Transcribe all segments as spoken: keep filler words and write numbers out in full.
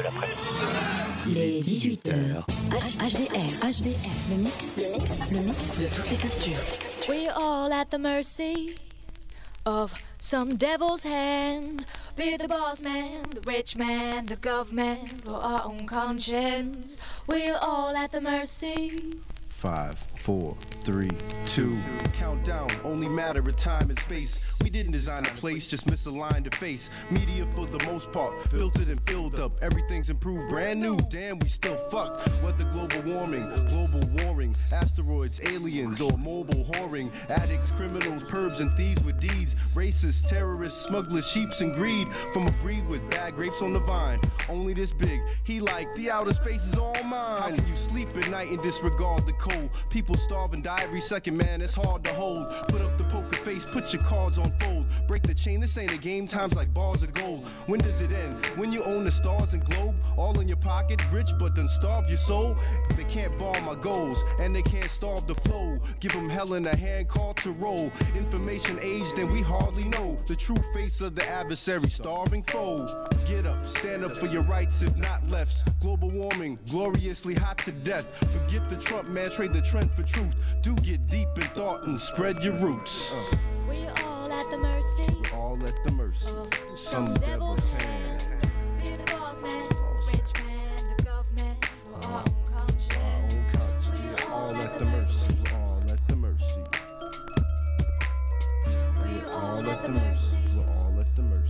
l'après-midi. Il est dix-huit heures. H D R, H D R, le mix, le mix, le mix de toutes les cultures. We're all at the mercy of some devil's hand. Be the boss man, the rich man, the government, or our own conscience. We're all at the mercy. Five, four, three, two. Countdown, only matter of time and space. We didn't design a place, just misaligned the face. Media for the most part, filtered and filled up. Everything's improved, brand new, damn, we still fucked. Whether global warming, global warring, asteroids, aliens, or mobile whoring. Addicts, criminals, pervs, and thieves with deeds. Racists, terrorists, smugglers, sheeps, and greed. From a breed with bad grapes on the vine. Only this big, he like, the outer space is all mine. How can you sleep at night and disregard the cold? People starve and die every second, man, it's hard to hold. Put up the poker face, put your cards on fold. Break the chain, this ain't a game, times like bars of gold. When does it end? When you own the stars and globe? All in your pocket, rich but then starve your soul? They can't bar my goals, and they can't starve the flow. Give them hell in a hand called to roll. Information age, then we hardly know the true face of the adversary, starving foe. Get up, stand up for your rights, if not lefts. Global warming, gloriously hot to death. Forget the Trump man, trade the trend for truth. Do get deep in thought and spread your roots. Uh. We're all at the mercy. We're all at the mercy of some, some devil's, devil's hand. hand. Be the boss man, rich man, the government, or our own conscience. Our own conscience. We're all, all at, at the the mercy. mercy. We're all at the mercy. We're all at the mercy. We're all at the mercy.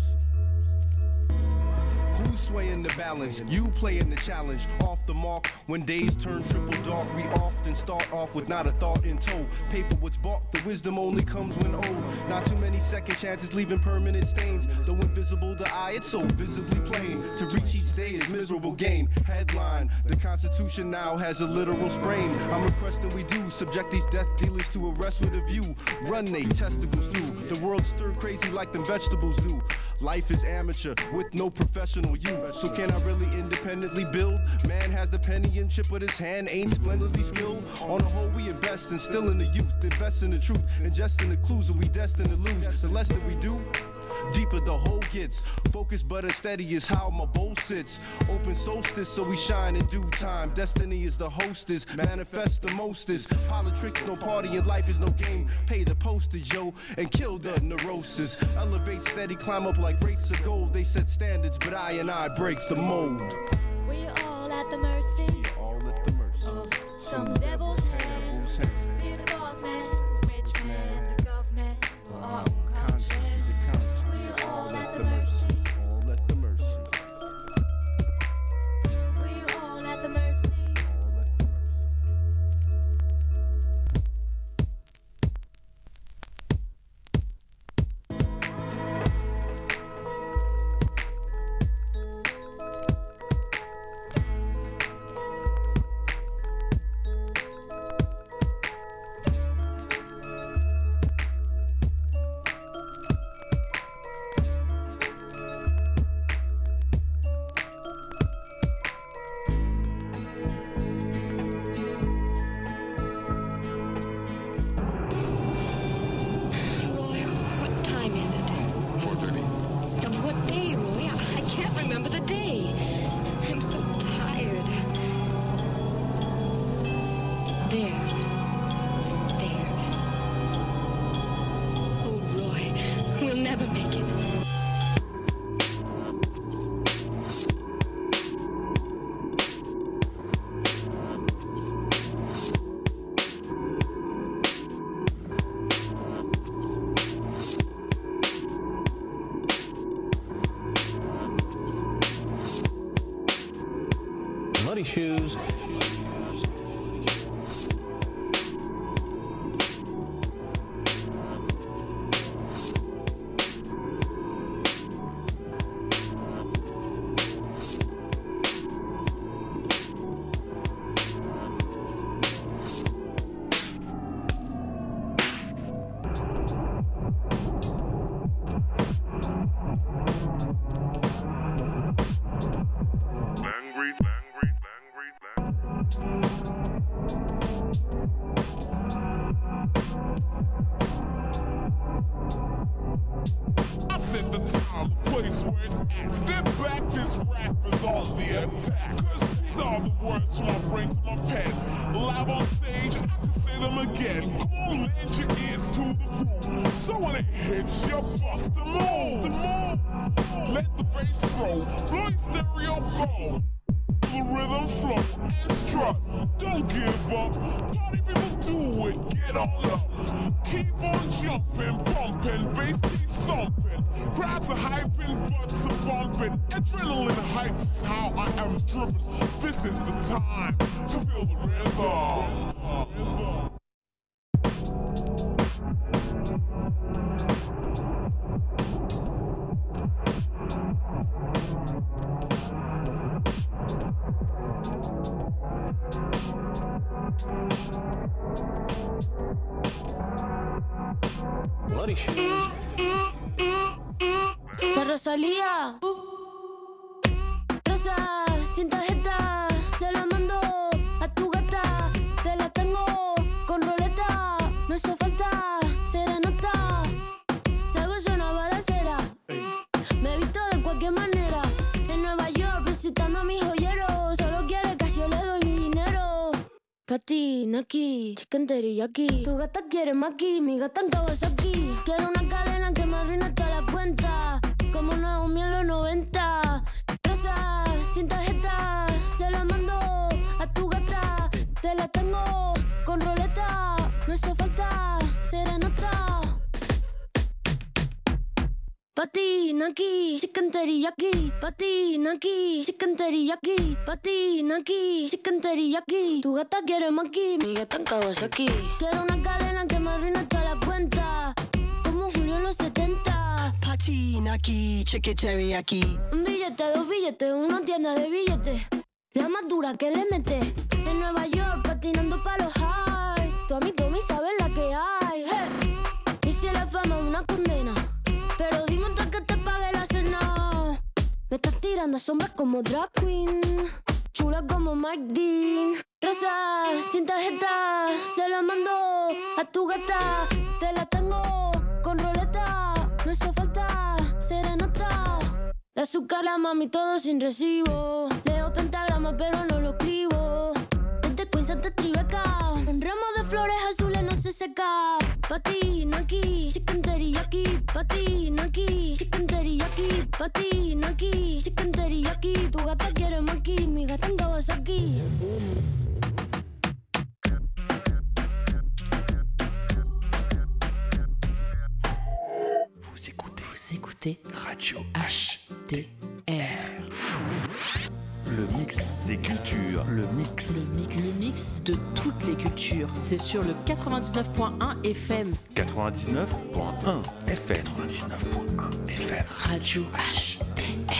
Who's swaying the balance? You playing the challenge. Off the mark, when days turn triple dark, we often start off with not a thought in tow. Pay for what's bought, the wisdom only comes when old. Not too many second chances, leaving permanent stains. Though invisible to eye, it's so visibly plain. To reach each day is miserable gain. Headline, the Constitution now has a literal sprain. I'm requesting we do subject these death dealers to arrest with a view. Run they testicles through. The world stir crazy like them vegetables do. Life is amateur with no professional youth. So can I really independently build? Man has the penny and chip, but his hand ain't splendidly skilled. On the whole, we invest in still in the youth. Invest in the truth, ingest in the clues, and we destined to lose. The less that we do, deeper the hole gets. Focus but unsteady is how my bowl sits. Open solstice so we shine in due time. Destiny is the hostess, manifest the mostest. Politics no party and life is no game. Pay the postage, yo, and kill the neurosis. Elevate steady, climb up like rates of gold. They set standards, but I and I break the mold. We're all at the mercy. We're all at the mercy of some devil's hand. Be the boss man, rich man, the government, or our own conscience. We're all at the mercy. All at the mercy. We're all at the mercy. All at the mercy. Muddy Shoes. Bang, read, bang, read, bang, read, bang. place where it's at. Step back, this rap is on the attack. Cause these are the words from my brain to my pen. Live on stage, I can say them again. Come on, lend your ears to the groove. So when it hits, you bust the move. Let the bass throw, blow your stereo go. The rhythm flow and strut. Don't give up. Party people do it. Get on up. Keep on jumping, pumping, bass keeps thumping. Crowds are hyping, butts are bumping. Adrenaline hype is how I am driven. This is the time to feel the rhythm. rhythm. Bloody Shoes. La Rosalía. Rosa, sin tarjeta, se la mando a tu gata. Te la tengo con roleta, no hizo falta serenata. Salgo es una balacera, me he visto de cualquier manera. En Nueva York visitando a mis joyeros, solo quiere que yo le doy mi dinero. Pati, Naki, chicken teriyaki. Tu gata quiere maki, mi gata en Kawasaki. Quiero una cadena que me arruine toda la cuenta, como Naomi en los noventa. Rosa, sin tarjeta, se la mando a tu gata. Te la tengo con roleta, no hizo falta serenata. Pati, Naki, chicken teriyaki. Pati, Naki, chicken teriyaki. Pati, Naki, chicken teriyaki. Tu gata quiere maki, mi gata en Kawasaki. Quiero una cadena que me arruine toda la cuenta, como Julio en los setenta. Pati, Naki, chicken teriyaki. Un billete, dos billetes, una tienda de billetes. La más dura que le mete. En Nueva York patinando pa' los highs. Tu amigo mi sabe la que hay. Hey. Y si la fama es una condena, pero dime antes que te pague la cena. Me estás tirando sombras como drag queen, chula como Mike Dean. Rosa, sin tarjeta, se la mando a tu gata. Te la tengo con roleta, no hizo falta serenata. De azúcar la mami todo sin recibo. Leo pentagrama pero no lo escribo. Desde Queens hasta Tribeca, un ramo de flores azules no se seca. Pati, Naki, chicken teriyaki. Pati, Naki, chicken teriyaki. Pati, Naki, chicken teriyaki. Tu gata quiere maki, mi gata en Kawasaki. Vous écoutez, vous écoutez Radio H D R. Le mix des cultures. Le mix. Le mix. Le mix de toutes les cultures. C'est sur le quatre-vingt-dix-neuf point un F M. quatre-vingt-dix-neuf point un F M. quatre-vingt-dix-neuf point un F M. Radio H D R.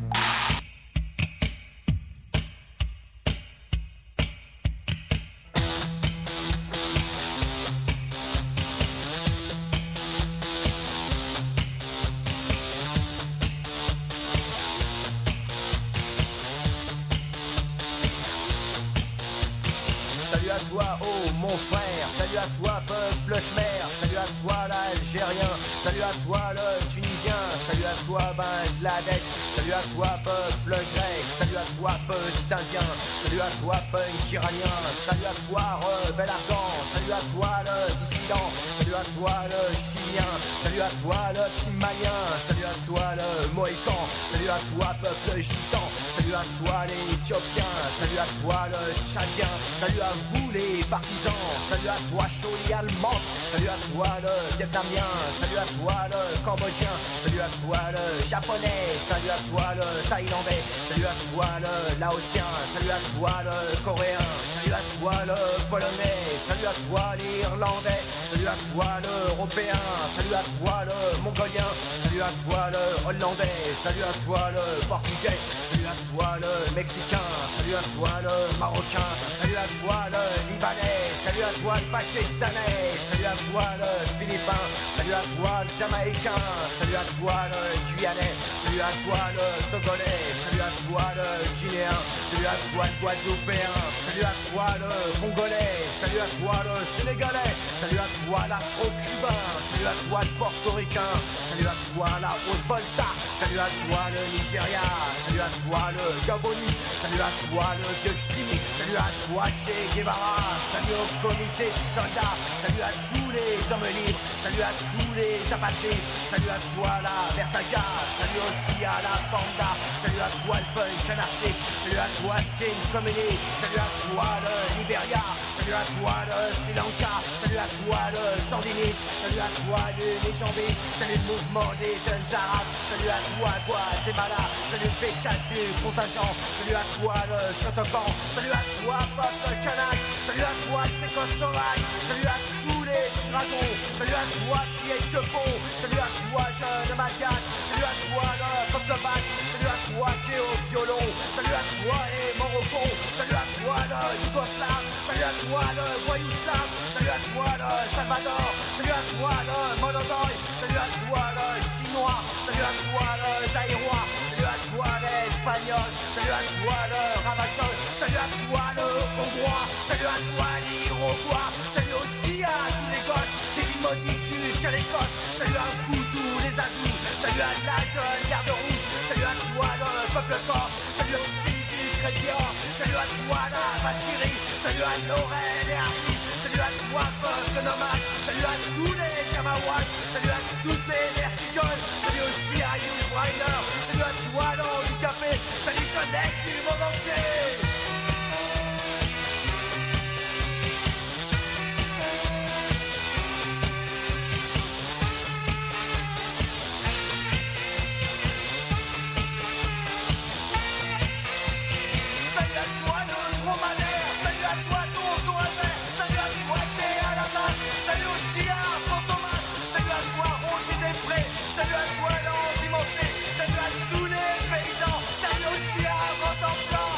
Salut à toi, oh mon frère, salut à toi, peuple khmer, salut à toi, l'Algérien, salut à toi, le Tunisien, salut à toi, Bangladesh, salut à toi, peuple grec, salut à toi, petit Indien, salut à toi, punk iranien, salut à toi, rebelle afghan, salut à toi, le dissident, salut à toi, le chilien, salut à toi, le petit malien, salut à toi, le mohican, salut à toi, peuple gitan, salut à toi, les éthiopiens, salut à toi, le tchadien, salut à vous les partisans, salut à toi Choli allemande, salut à toi le vietnamien, salut à toi le cambodgien, salut à toi le japonais, salut à toi le thaïlandais, salut à toi le laotien, salut à toi le coréen, salut à toi le polonais, salut à toi l'irlandais, salut à toi l'européen, salut à toi le mongolien, salut à toi le hollandais, salut à toi le portugais, salut à toi le mexicain, salut à toi le marocain, salut à toi le libanais, salut à toi le pakistanais, salut à toi le Philippin, salut à toi le Jamaïcain, salut à toi le Guyanais, salut à toi le Togolais, salut à toi le Guinéen, salut à toi le Guadeloupéen, salut à toi le Congolais, salut à toi le Sénégalais, salut à toi l'Afro-Cubain, salut à toi le Portoricain, salut à toi la Haute-Volta, salut à toi le Nigeria, salut à toi le Gaboni, salut à toi le vieux Ch'timi, salut à toi Che Guevara, salut au comité de soldats, salut à tous les hommes libres, salut à tous les apatrides, salut à toi la Vertaga, salut aussi à la Panda, salut à toi le punk anarchiste, salut à toi Skin communiste, salut à toi le Liberia, salut à toi le Sri Lanka, salut à toi le Sandiniste, salut à toi le légendiste, salut le mouvement des jeunes arabes, salut à toi Guatemala, salut le P quatre du contingent, salut à toi le Chotopan, salut à toi Pop Kanak, salut à toi Tchécoslovaque, salut à tous les petits dragons, salut à toi qui est que bon, salut à toi jeune malgache, salut à toi le peuple bac, salut à toi qui est au violon, salut à toi les Morocco, salut à toi le Yougoslave, salut à toi le Voyouslav, salut à toi le Salvador, salut à toi le Monodoy, salut à toi le Chinois, salut à toi le Zaïrois, salut à toi l'Espagnol, salut à toi le Ravachol, salut à toi le Hongrois, salut à toi l'Iroquois, salut aussi à tous les Goths, les îles maudites jusqu'à l'Écosse, salut à vous tous les Azous, salut à la jeune garde rouge, salut à toi le peuple corse, salut aux filles du Crédit, salut à toi la vache qui rit, salut à Laurel et Arthur, salut à toi peuple nomade, salut à tous les Kamawats, salut à toutes les vertigoles, salut aussi à Hugh Reiner, salut à toi l'handicapé, salut jeunesse du monde entier. Salut à toi l'endimanché, salut à tous les paysans, salut aussi à Rotterdam.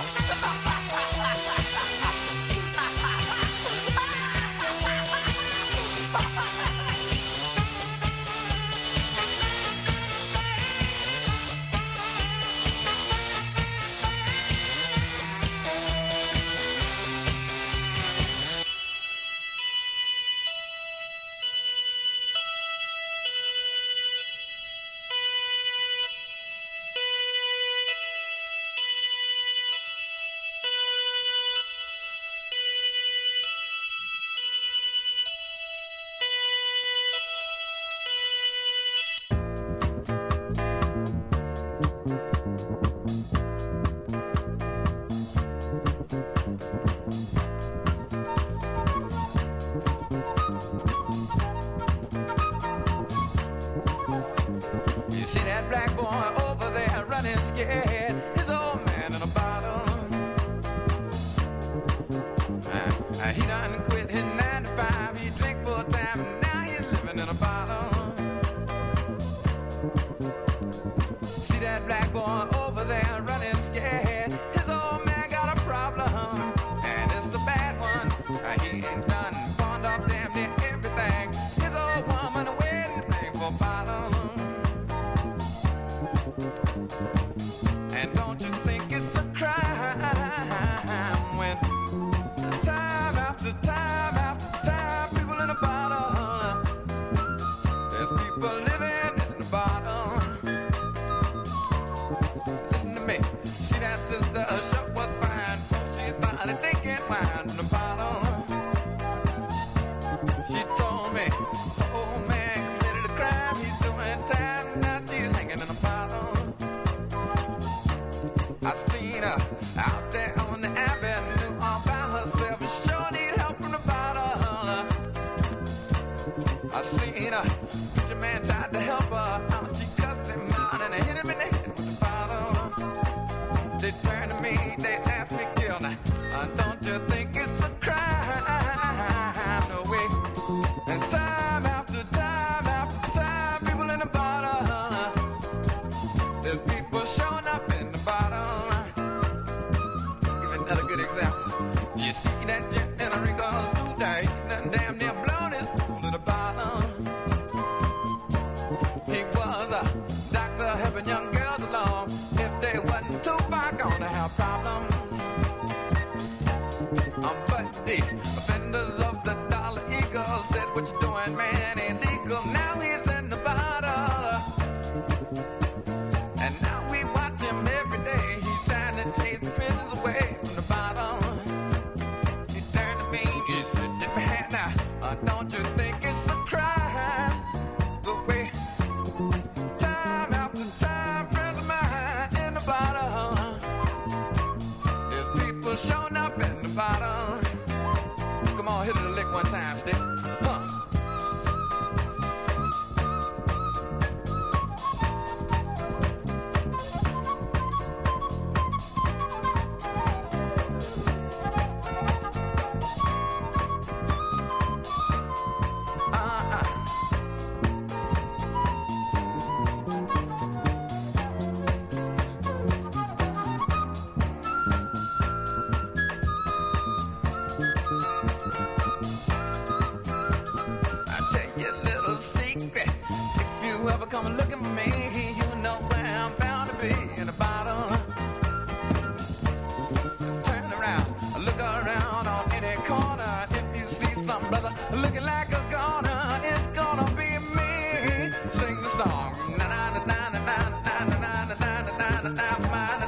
You see that black boy over there running scared, his old man in a bottle. Uh, he done quit his nine to five, he drank full time, and now he's living in a bottle. See that black boy over there running scared, his old man got a problem, and it's a bad one. Uh, he ain't done pawned off damn near everything. His old woman a wedding ring for a bottle. And don't you think it's a crime when time after time after time people in a bottle, there's people living in a bottle. was a doctor helping young girls along. If they wasn't too far gonna have problems. Um, but the offenders of the Dollar Eagle said, what you doing, man, ain't legal. Now he's in the bottle. And now we watch him every day. He's trying to chase the prisons away from the bottom. He turned to me, he said, man, now, uh, don't you think it's a crime? The way time after time, friends of mine in the bottom. There's people showing up in the bottom. Come on, hit it a lick one time, stick. Huh. Come looking for me, you know where I'm bound to be, in the bottom. Turn around, look around on any corner. If you see some brother looking like a goner, it's gonna be me. Sing the song. Na na na na na na na na na na na na na na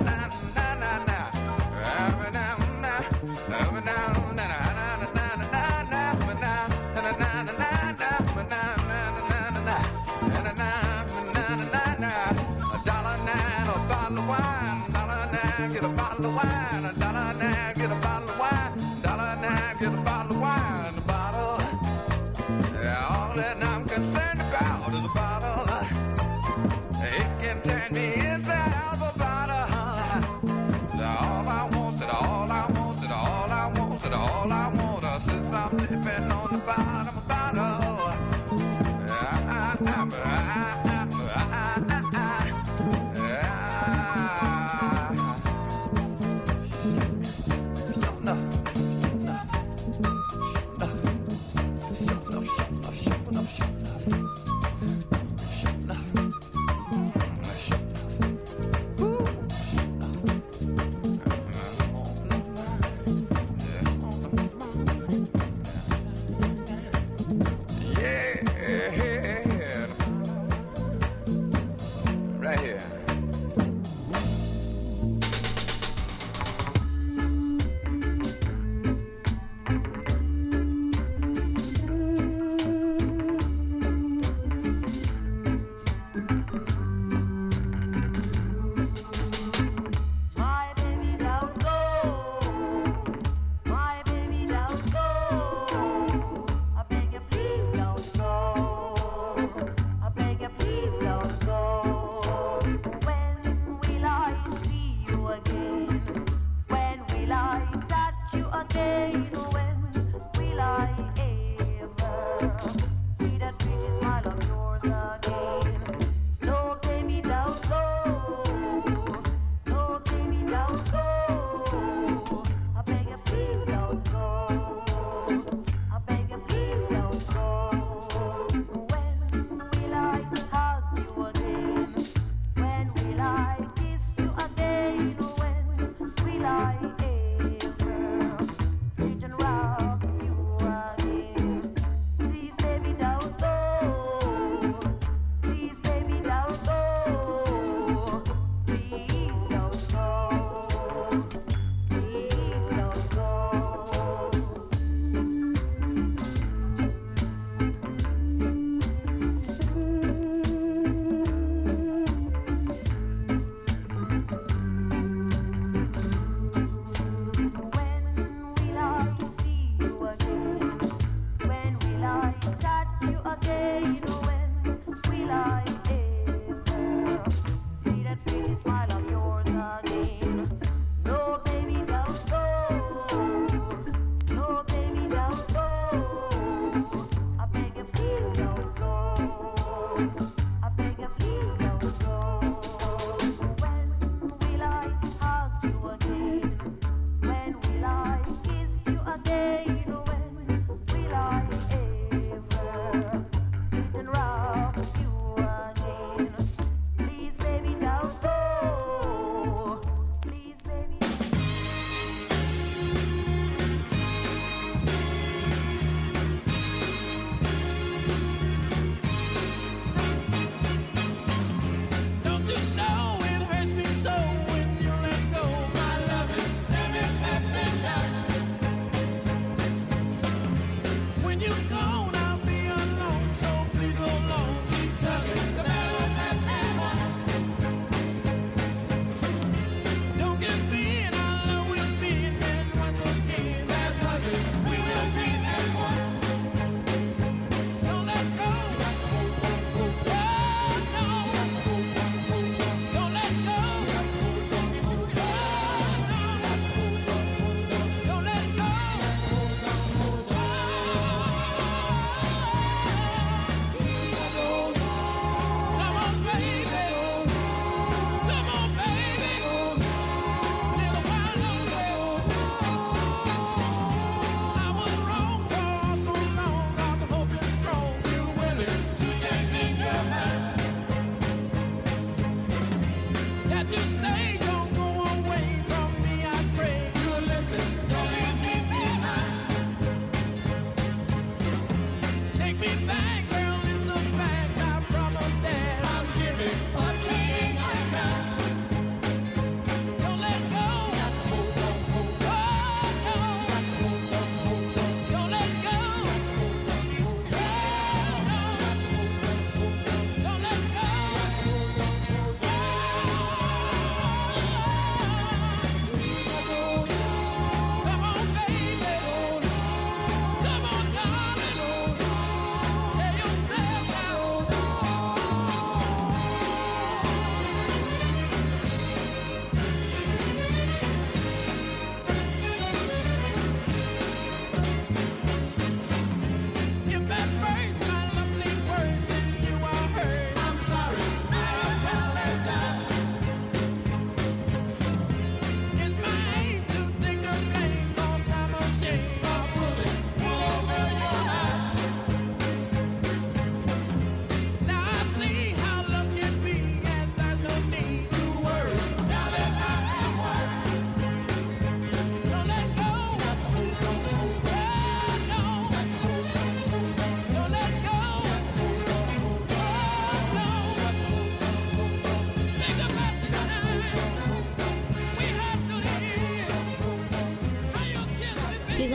get a bottle of wine, a dollar and a half, get a bottle of wine, dollar and a half, get a bottle of wine, a bottle. Yeah, all that I'm concerned about is a bottle. It can turn me inside out of a bottle. All I want, said all I want, said all I want, said all I want, since I'm living on the bottom of a bottle. Yeah, I, I, I, I, No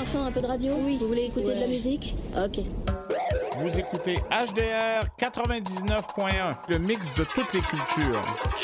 enfin un peu de radio? Oui. Vous voulez écouter ouais. de la musique? Ok. Vous écoutez H D R quatre-vingt-dix-neuf point un, le mix de toutes les cultures.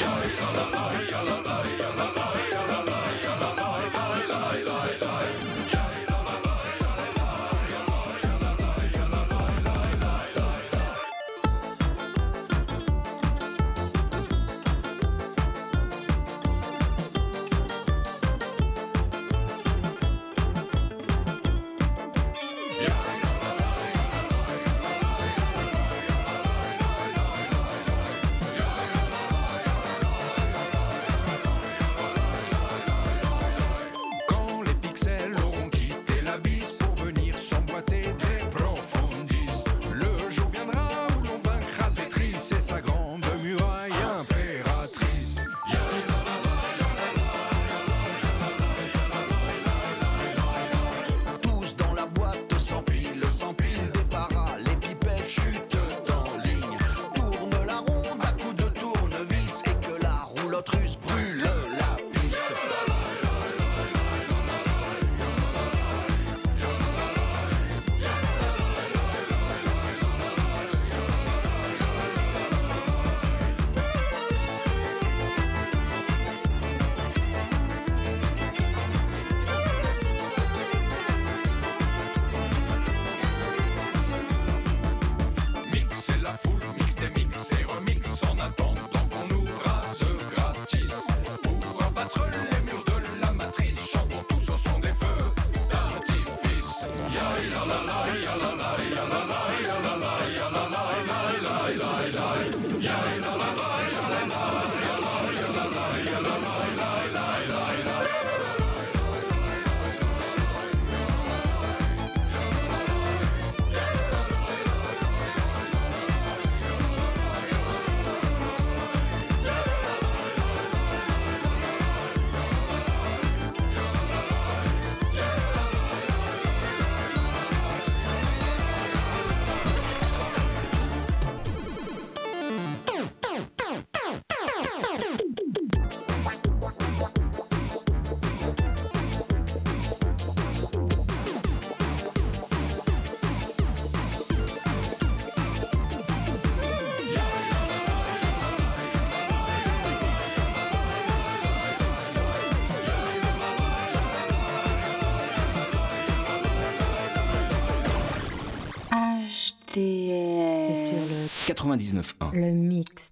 C'est sur le quatre-vingt-dix-neuf point un. Le mix.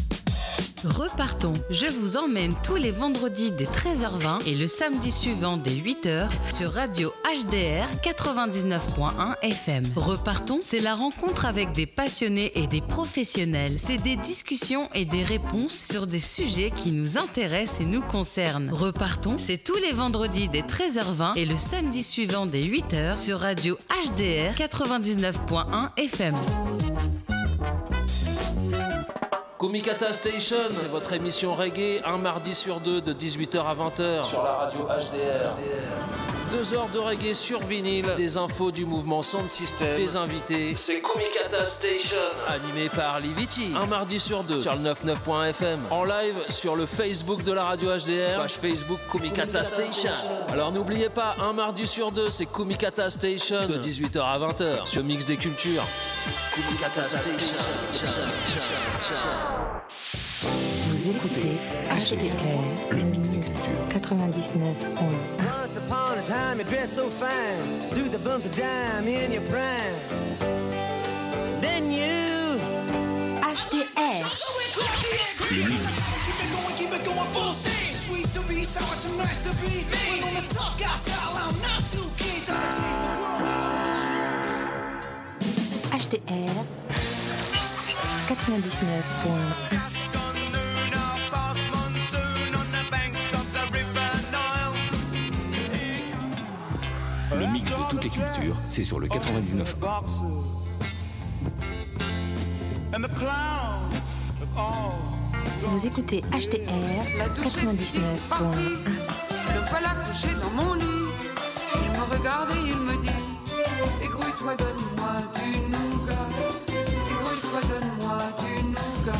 Repartons. Je vous emmène tous les vendredis dès treize heures vingt et le samedi suivant dès huit heures sur Radio H D R quatre-vingt-dix-neuf point un F M. Repartons, c'est la rencontre avec des passionnés et des professionnels. C'est des discussions et des réponses sur des sujets qui nous intéressent et nous concernent. Repartons, c'est tous les vendredis dès treize heures vingt et le samedi suivant dès huit heures sur Radio H D R quatre-vingt-dix-neuf point un F M. Kumikata Station, c'est votre émission reggae, un mardi sur deux de dix-huit heures à vingt heures sur la radio H D R. Deux heures de reggae sur vinyle, des infos du mouvement Sound System, des invités. C'est Kumikata Station, animé par Liviti, un mardi sur deux sur le quatre-vingt-dix-neuf point F M. En live sur le Facebook de la radio H D R, page Facebook Kumikata Station. Alors n'oubliez pas, un mardi sur deux, c'est Kumikata Station de dix-huit heures à vingt heures sur Mix des Cultures. Kumikata Station. Vous écoutez H D R, le mix des cultures, quatre-vingt-dix-neuf point un. Once upon a time you dressed so fine, through the bumps of dime in your prime. Then you H D R. Le mix. Keep it going full steam. Sweet to be, sour too nice to be. When on the top guy style, I'm not too keen to change the world. H D R quatre-vingt-dix-neuf point un. Le mix de toutes les cultures, c'est sur le quatre-vingt-dix-neuf point un. Vous écoutez H D R quatre-vingt-dix-neuf point un. Le voilà couché dans mon lit. Il me regarde et il me dit: égrouille-toi, donne-moi du nougat. Égrouille-toi, donne-moi du nougat.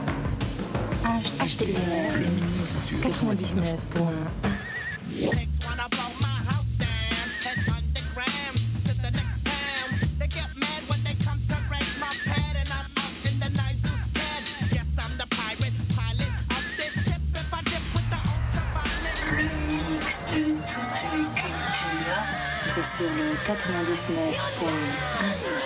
H D R, le mix des cultures, quatre-vingt-dix-neuf point un. c'est sur le quatre-vingt-dix-neuf point un.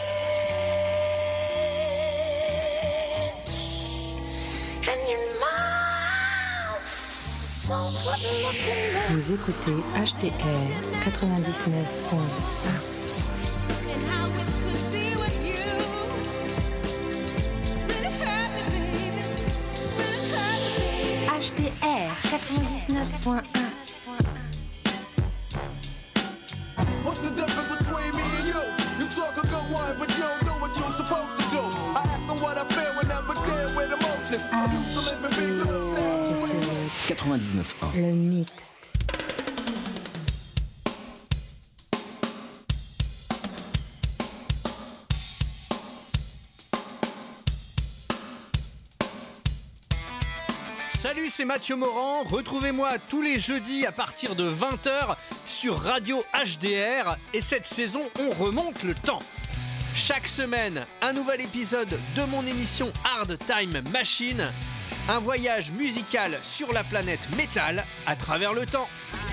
Vous écoutez H D R quatre-vingt-dix-neuf point un. H D R quatre-vingt-dix-neuf point un. What's the difference between me and you? You talk a good one, but you don't know what you're supposed to do. I act on what I feel when I'm dead with emotions. I used to live in big girls now. quatre-vingt-dix-neuf point un. Le mix. Salut, c'est Mathieu Morand. Retrouvez-moi tous les jeudis à partir de vingt heures sur Radio H D R. Et cette saison, on remonte le temps. Chaque semaine, un nouvel épisode de mon émission Hard Time Machine. Un voyage musical sur la planète métal à travers le temps.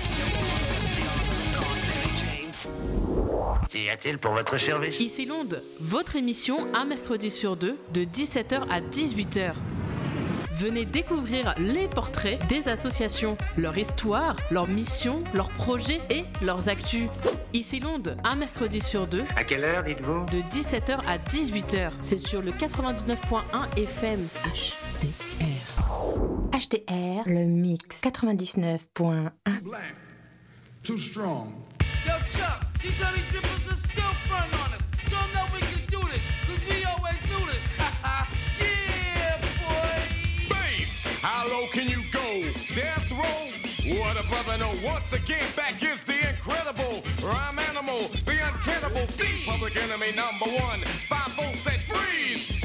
Qu'y a-t-il pour votre service? Ici Londres, votre émission un mercredi sur deux de dix-sept heures à dix-huit heures. Venez découvrir les portraits des associations, leur histoire, leurs missions, leurs projets et leurs actus. Ici Londres, un mercredi sur deux. À quelle heure, dites-vous? De dix-sept heures à dix-huit heures. C'est sur le quatre-vingt-dix-neuf point un F M. H D R. H D R, le mix quatre-vingt-dix-neuf point un. Too strong. Yo, Chuck, these honey drippers are still front on us. Show them that we can do this, cause we always knew this. Yeah, boy. Bass, how low can you go? Death row? What a brother, no. Once again, back is the incredible rhyme animal, the uncannibal, the public enemy number one. Five volts said freeze.